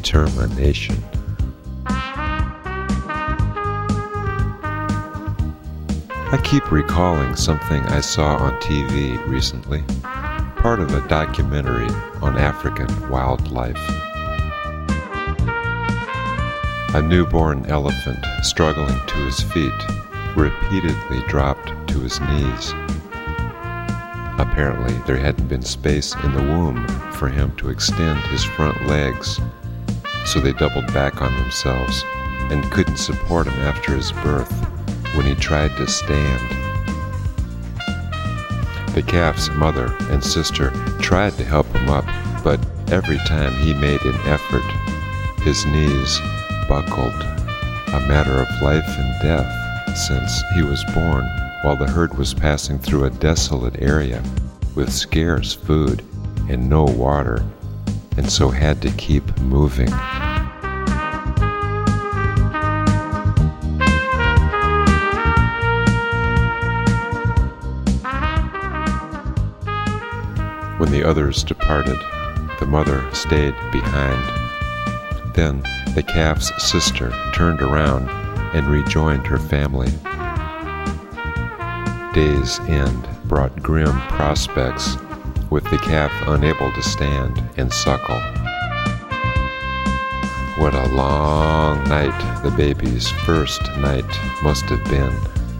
determination. I keep recalling something I saw on TV recently, part of a documentary on African wildlife. A newborn elephant struggling to his feet repeatedly dropped to his knees. Apparently, there hadn't been space in the womb for him to extend his front legs, so they doubled back on themselves and couldn't support him after his birth when he tried to stand. The calf's mother and sister tried to help him up, but every time he made an effort, his knees buckled, a matter of life and death since he was born while the herd was passing through a desolate area with scarce food and no water, and so had to keep moving. When the others departed, the mother stayed behind. Then the calf's sister turned around and rejoined her family. Day's end brought grim prospects, with the calf unable to stand and suckle. What a long night the baby's first night must have been.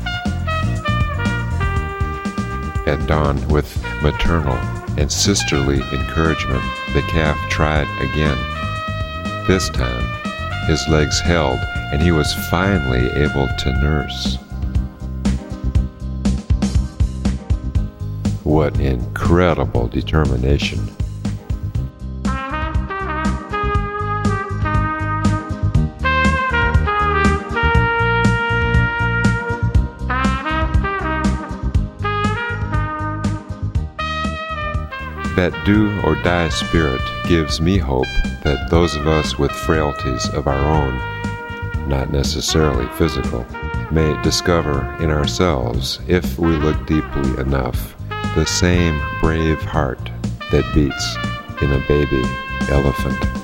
At dawn, with maternal and sisterly encouragement, the calf tried again. This time, his legs held, and he was finally able to nurse. What incredible determination. That do-or-die spirit gives me hope that those of us with frailties of our own, not necessarily physical, may discover in ourselves, if we look deeply enough, the same brave heart that beats in a baby elephant.